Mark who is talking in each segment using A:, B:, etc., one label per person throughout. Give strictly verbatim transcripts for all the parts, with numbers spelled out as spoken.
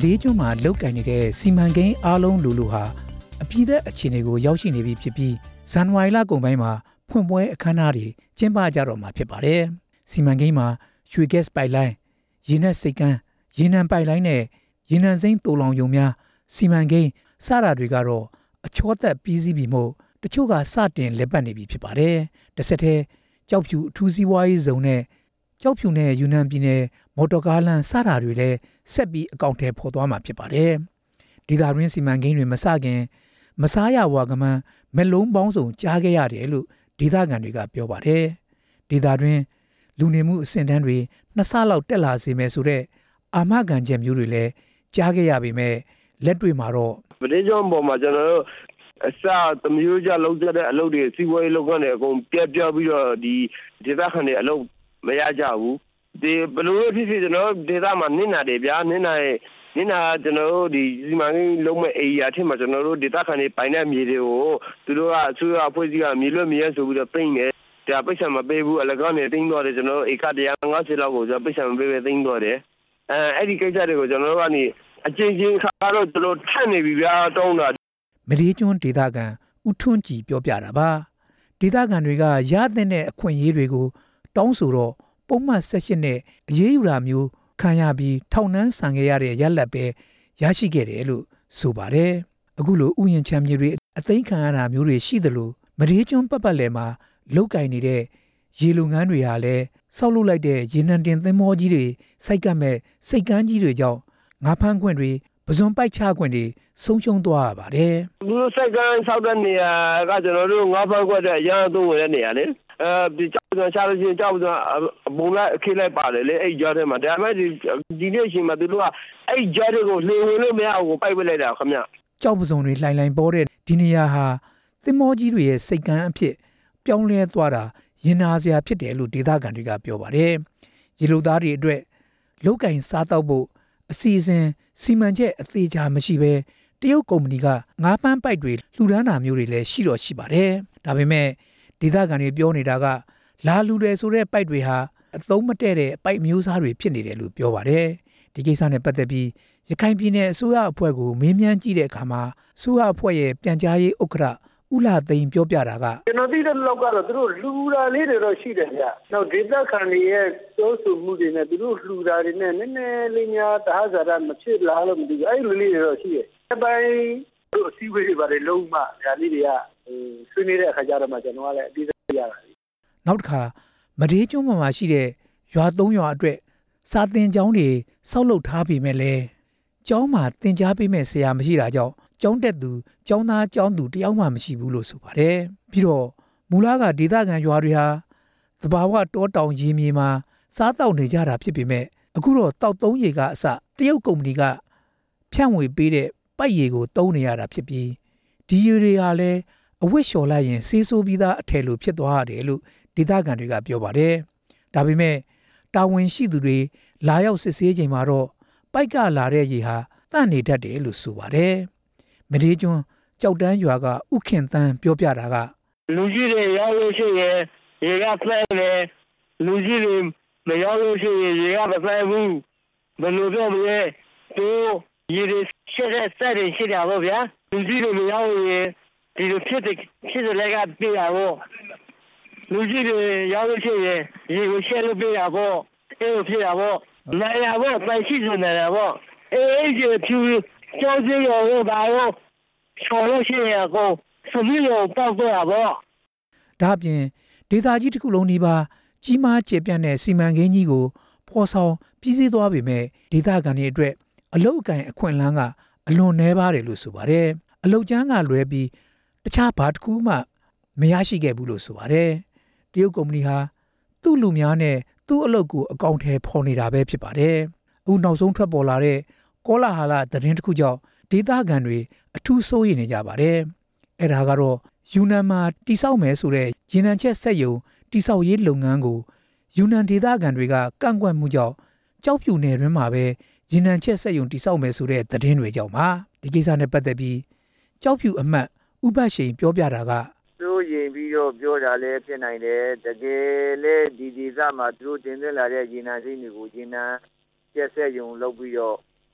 A: ဒေးကျွန်းမှာလုတ်ကင်နေတဲ့စီမံကိန်းအားလုံးလူလူဟာအပြည့်သက်အခြေအနေကိုရောက်ရှိနေပြီဖြစ်ပြီးဇန်နဝါရီလကုန်ပိုင်းမှာဖွင့်ပွဲအခမ်းအနားတွေကျင်းပကြတော့မှာဖြစ်ပါတယ်။စီမံကိန်းမှာရွှေဂက်စ်ပိုက်လိုင်းရေနက်စိတ်ကမ်းရေနံပိုက်လိုင်းနဲ့ရေနံစိမ်းတူလောင်ယုံများစီမံကိန်းစတာတွေကတော့အချောသက်ပြီးစီးပြီမို့တချို့ကစတင်လက်ပတ်နေပြီဖြစ်ပါတယ်။တစ်ဆက်တည်းကြောက်ဖြူအထူးစီးပွားရေးဇုံနဲ့ကြောက်ဖြူနဲ့ယူနန်ပြည်နယ်မော်တော်ကားလမ်းစတာတွေလည်းဆက်ပြီးအကောင့်ထဲပေါ်သွားမှာဖြစ်ပါတယ်။ဒေသတွင်းစီမံကိန်းတွေမစခင်မစားရဝါကမန်းမလုံးပေါင်းစုံကြားခဲ့ရတယ်လို့ဒေသခံတွေကပြောပါတယ်။ဒေသတွင်းလူနေမှုအဆင့်တန်းတွေနှစ်ဆလောက်တက်လာစေမယ်ဆိုတဲ့အာမခံချက်မျိုးတွေလည်းကြားခဲ့ရပေမဲ့လက်တွေ့မှာတော့
B: မဒေးကျွန်းပေါ်မှာကျွန်တော်တို့အစသမီးတို့ကြလောက်တဲ့အလုပ်တွေစီးပွားရေးလုပ်ကနေအကုန်ပြက်ပြပြီးတော့ဒီဒေသခံတွေအလုပ်မရကြဘူးဒီဘလို့ဖြစ်ဖြစ်ကျွန်တော်ဒေသမှာနင်းနာတယ်ဗျာနင်းနာရဲ့နင်းနာကျွန်တော်တို့ဒီစီမံကိန်းလုံးမဲ့အေရီယာထက်မှာကျွန်တော်တို့ဒေသခံတွေပိုင်တဲ့မြေတွေကိုသူတို့ကအစိုးရအဖွဲ့အစည်းကမြေလွတ်မြေဆိုပြီးတော့သိမ်းတယ်ဒါပိတ်ဆံမပေးဘူးအလကားနဲ့သိမ်းသွားတယ်ကျွန်တော်တို့ဧကone hundred fiftyလောက်ကိုကျွန်တော်ပိတ်ဆံမပေးပဲသိမ်းသွားတယ်အဲအဲ့ဒီကိစ္စတွေကိုကျွန်တော်တို့ကနေအချင်းချင်းခါတော့ကျွန်တော်ထက်နေပြီဗျာတောင်းတာ
A: မဒေးကျွန်းဒေသခံဦးထွန်းကြည်ပြောပြတာပါဒေသခံတွေကရတဲ့အခွင့်အရေးတွေကိုတောင်းဆိုတော့ပုံမှန်ဆက်ရှင်နဲ့အရေးယူတာမျိုးခံရပြီးထောင်နှန်းဆန်ခဲ့ရတဲ့ရလက်ပဲရရှိခဲ့တယ်လို့ဆိုပါတယ်အခုလိုဥယျာဉ်ချမ်းမြေတွေအသိမ်းခံရတာမျိုးတွေရှိသလိုမဒေးကျွန်းပတ်ပတ်လည်မှာလုတ်ကင်နေတဲ့ရေလုံငန်းတွေဟာလည်းဆောက်လုပ်လိုက်တဲ့ရေနံတင်သင်္ဘောကြီးတွေစိုက်ကပ်မဲ့စိတ်ကမ်းကြီးတွေကြောင့်ငါးဖမ်းခွင့်တွေပဇွန်ပိုက်ချခွင့်တွေဆုံးရှုံးသွားရပါတယ်
B: ။ဒီစိတ်ကမ်းဆောက်တဲ့နေရာကကျွန်တော်တို့ငါးဖမ်းခွင့်တဲ့အရန်သုံးဝင်တဲ့နေရာလေအဲဒီကြောက်ကြရှာလို့ရှိရင်ကြောက်ကြအပုံလိုက်အခင်းလိုက်ပါတယ်လေအဲ့ကြားထဲမှာဒါပေမဲ့ဒီဒီနေ့ရှင်မှာသူတို့ကအဲ့ကြားတွေကိုလှေဝင်လို့မရအောင်ကိုပိုက်ပစ်လိုက်တာခင်ဗျ
A: ။ကြောက်ပဇွန်တွေလှိုင်လှိုင်ပေါ်တဲ့ဒီနေရာဟာသင်္ဘောကြီးတွေရဲ့စိတ်ကမ်းအဖြစ်ပြောင်းလဲသွားတာရင်နာစရာဖြစ်တယ်လို့ဒေသခံတွေကပြောပါတယ်။ရေလုံသားတွေအတွက်လုတ်ကင်စားတော့ဖို့အစီအစဉ်စီမံချက်အသေးချာမရှိဘဲတရုတ်ကုမ္ပဏီကငါးပန်းပိုက်တွေလှူဒန်းတာမျိုးတွေလည်းရှိတော့ရှိပါတယ်။ဒါပေမဲ့ဒေသခံတွေပြောနေတာကလာလူတယ်ဆိုတဲ့ပိုက်တွေဟာအသုံးမတည့်တဲ့ပိုက်မျိုးစားတွေဖြစ်နေတယ်လို့ပြောပါတယ်။ဒီကိစ္စနဲ့ပတ်သက်ပြီးရခိုင်ပြည်နယ်အစိုးရအဖွဲ့ကိုမေးမြန်းကြည့်တဲ့အခါမှာအစိုးရအဖွဲ့ရဲ့ပြန်ကြားရေးဥက္ကဋ္ဌဦးလာသိန်းပြောပြတာက
C: ကျွန်တော်သိတဲ့လောက်ကတော့သူတို့လှူတာလေးတွေတော့ရှိတယ်ဗျ။နောက်ဒေသခံတွေရဲ့ပြောဆိုမှုတွေနဲ့သူတို့လှူတာတွေနဲ့နည်းနည်းလေးများတဟဇာတမဖြစ်လားလို့မသိဘူး။အဲ့လိုလေးတွေတော့ရှိတယ်။အပိုင်းတို့အစည်းအဝေးတွေပါတယ်လုံးဝဒါလေးတွေကဆွေးနွေးတဲ့အခါကျတော့မှကျွန်တော်ကလည်းအပြီးရတာ
A: ။နောက်တစ်ခါမဒေးကျွန်းမှာရှိတဲ့ရွာသုံးရွာအတွက်စာသင်ကျောင်းတွေဆောက်လုပ်ထားပြီးမဲ့လဲကျောင်းမှာသင်ကြားပေးမဲ့ဆရာမရှိတာကြောင့်ကျောင်းတက်သူကျောင်းသားကျောင်းသူတယောက်မှမရှိဘူးလို့ဆိုပါတယ်ပြီးတော့မူလကဒေသခံရွာတွေဟာသဘာဝတောတောင်ရေမြေမှာစားတောက်နေကြတာဖြစ်ပေမဲ့အခုတော့တောက်သုံးရေကအစတရုတ်ကုမ္ပဏီကဖြန့်ဝေပေးတဲ့ပိုက်ရေကိုသုံးနေရတာဖြစ်ပြီးဒီရေတွေဟာလည်းအဝတ်လျှော်လိုက်ရင်ဆေးဆိုးပြီးသားအထည်လိုဖြစ်သွားရတယ်လို့ဒေသခံတွေကပြောပါတယ်ဒါပေမဲ့တာဝန်ရှိသူတွေလာရောက်စစ်ဆေးချိန်မှာတော့ပိုက်ကလာတဲ့ရေဟာတန့်နေတတ်တယ်လို့ဆိုပါတယ်မဒေးကျွန်းကြောက်တန်းရွာကဥခင်သန်းပြောပြတာက
B: လူကြီးတွေရောက်လို့ရှိရင်ရေကဖဲတယ်လူကြီးတွေမရောက်လို့ရှိရင်ရေကမဖဲဘူးဘယ်လိုပြောမလဲသူရေတွေရှက်တဲ့စက်တွေရှိတာပေါ့ဗျာလူကြီးတွေမရောက်ရင်ဒီလိုဖြစ်တဲ့ဖြစ်တဲ့လည်းကပြရတော့လူကြီးတွေရောက်လို့ရှိရင်ရေကိုရှက်လို့ပြရပေါ့အဲ့လိုဖြစ်ရပေါ့နိုင်ရပေါ့ပိုင်ရှိနေတယ်ပေါ့အေးအေးကြီးဖြူကျောင်းကြီးရောဘာရောဆော်လို့ရှိရင်ကိုစမီးရောတောက်တော့ပါ
A: ဒါပြင်ဒေသကြီးတစ်ခုလုံးဒီပါကြီးမားကျယ်ပြန့်တဲ့စီမံကိန်းကြီးကိုဖော်ဆောင်ပြည်စည်းသွားပေမဲ့ဒေသခံတွေအတွက်အလုတ်အကင်အခွင့်အလမ်းကအလွန်နှဲပါတယ်လို့ဆိုပါတယ်အလုတ်ကျန်းကလွဲပြီးတခြားဘာတစ်ခုမှမရရှိခဲ့ဘူးလို့ဆိုပါတယ်တရုတ်ကုမ္ပဏီဟာသူ့လူများနဲ့သူ့အလုပ်ကိုအကောင့်ထဲဖော်နေတာပဲဖြစ်ပါတယ်အခုနောက်ဆုံးထွက်ပေါ်လာတဲ့ကောလာဟာလသတင်းတစ်ခုကြောင့်ဒေသခံတွေအထူးစိုးရိမ်နေကြပါတယ်အဲ့ဒါကတော့ယူနန်မှာတိစောက်မယ်ဆိုတဲ့ရေနံချက်စက်ရုံတိစောက်ရေးလုပ်ငန်းကိုယူနန်ဒေသခံတွေကကန့်ကွက်မှုကြောင့်ကြောက်ဖြူနယ်တွင်းမှာပဲရေနံချက်စက်ရုံတိစောက်မယ်ဆိုတဲ့သတင်းတွေကြောင့်ပါဒီကိစ္စနဲ့ပတ်သက်ပြီးကြောက်ဖြူအမတ်ဥပရှိန်ပြောပြတာက
D: စိုးရိမ်ပြီးတော့ပြောတာလည်းဖြစ်နိုင်တယ်တကယ်လေဒီဒေသမှာသူတို့တင်သွင်းလာတဲ့ရေနံစိမ်းတွေကိုရေနံချက်စက်ရုံလုပ်ပြီးတော့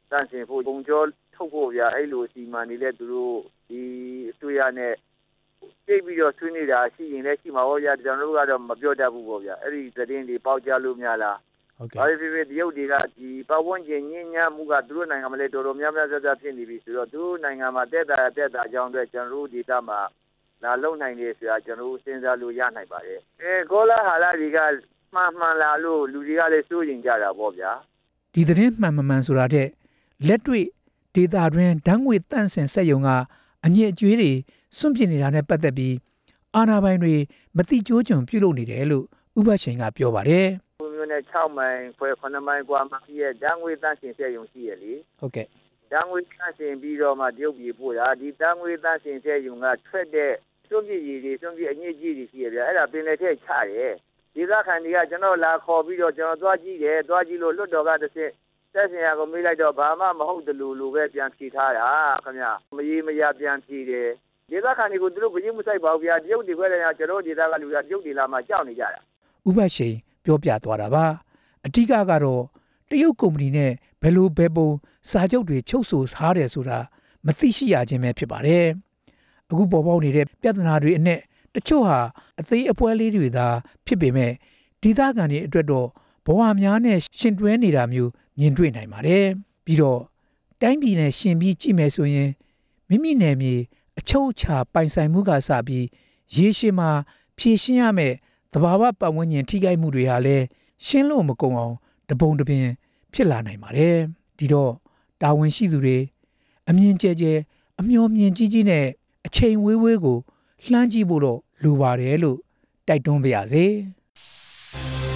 D: တန့်စင်ဖို့ပုံကျော်ထုတ်ဖို့ဗျာအဲ့လိုစီမံနေတဲ့သူတို့ဒီအစိုးရနဲ့ပြည့်ပြီးတော့ဆွေးနေတာရှိရင်လည်းရှိမှာပေါ့ဗျာကျွန်တော်တို့ကတော့မပြောတတ်ဘူးပေါ့ဗျာအဲ့ဒီသတင်းတွေပေါက်ကြားလို့များလားဟုတ်ကဲ့ဘာဖြစ်ဖြစ်တရုတ်တွေကဒီပတ်ဝန်းကျင်ညဉ့်ညမ်းမှုကသူတို့နိုင်ငံမှာလည်းတော်တော်များများဆက်ဆက်ဖြစ်နေပြီဆိုတော့သူတို့နိုင်ငံမှာတက်တာတက်တာအကြောင်းအတွက်ကျွန်တော်တို့ဒေသမှာလာလုံနိုင်နေဆိုတာကျွန်တော်တို့စဉ်းစားလို့ရနိုင်ပါတယ်အဲကောလာဟာလာတွေကမှန်မှန်လာလို့လူတွေကလည်းစိုးရင်ကြတာပေါ့ဗျာ
A: ဒီသတင်းမှန်မှန်ဆိုတာတဲ့လက်တွေ့ဒေသတွင်းဓာတ်ငွေတန့်စင်စက်ယုံကအညစ်အကြေးတွေစွန့်ပစ်နေတာနဲ့ပတ်သက်ပြီးအာဏာပိုင်တွေမတိကျိုးကျွန်ပြုလုပ်နေတယ်လို့ဥပရှင်ကပြောပါတယ်
D: မျိုးနဲ့၆မိုင်ခွဲခုနှစ်မိုင်กว่าမှာရဲ့ဓာတ်ငွေတန့်စင်စက်ယုံရှိရလေ
A: ဟုတ်ကဲ့
D: ဓာတ်ငွေတန့်စင်ပြီးတော့မှတရုတ်ပြည်ပို့တာဒီဓာတ်ငွေတန့်စင်စက်ယုံကထွက်တဲ့စွန့်ပစ်ရည်တွေစွန့်ပစ်အညစ်အကြေးတွေရှိရဗျာအဲ့ဒါပင်လယ်ထဲချတယ်ဒေသခံတွေကကျွန်တော်လာခေါ်ပြီးတော့ကျွန်တော်သွားကြည့်တယ်သွားကြည့်လို့လွတ်တော်ကတစ်စစ်တက်စင်ရကိုမေးလိုက်တော့ဘာမှမဟုတ်တယ်လို့လိုပဲပြန်ဖြေထားတာခင်ဗျမရေမရပြန်ဖြေတယ်ဒေသခံတွေကိုသူတို့ဘယ်မှုဆိုင်ပါဘူးဗျာတရုတ်တွေခွဲတယ်ကျွန်တော်ဒေသကလူကတရုတ်တွေလာမှကြောက်နေကြတာ
A: ဥပရှင်ပြောပြသွားတာပါအဓိကကတော့တရုတ်ကုမ္ပဏီနဲ့ဘယ်လိုဘယ်ပုံစာချုပ်တွေချုပ်ဆိုထားတယ်ဆိုတာမသိရှိရခြင်းပဲဖြစ်ပါတယ်အခုပေါ်ပေါက်နေတဲ့ပြဿနာတွေအနဲ့တချို့ဟာအသေးအပွဲလေးတွေသာဖြစ်ပေမဲ့ဒေသခံတွေအတွက်တော့ဘဝများနဲ့ရှင်တွဲနေတာမျိုးမြင်တွေ့နိုင်ပါတယ်ပြီးတော့တိုင်းပြည်နဲ့ရှင်ပြီးကြည့်မယ်ဆိုရင်မိမိနယ်မြေအချုပ်အခြာပိုင်ဆိုင်မှုကစပြီးရေရှည်မှာဖြည့်ရှင်းရမယ့်သဘာဝပတ်ဝန်းကျင်ထိခိုက်မှုတွေဟာလည်းရှင်းလို့မကုန်အောင်တပုံတပင်ဖြစ်လာနိုင်ပါတယ်ဒီတော့တာဝန်ရှိသူတွေအမြင်ကျဲကျဲအမျှော်မြင်ကြီးကြီးနဲ့အချိန်ဝေးဝေးကိုလှမ်းကြည့်ဖို့တော့လိုပါတယ်လို့တိုက်တွန်းပါရစေ